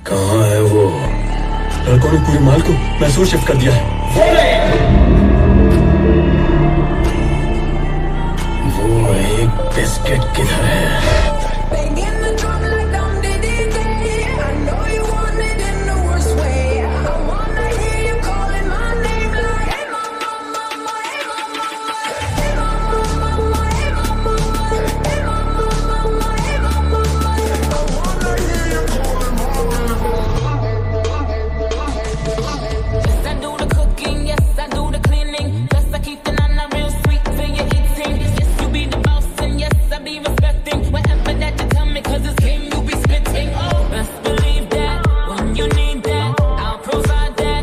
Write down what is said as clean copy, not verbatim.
कहाँ है वो? लड़कों ने पूरे माल को मैसूर शिफ्ट कर दिया है। वो एक बिस्किट किधर है?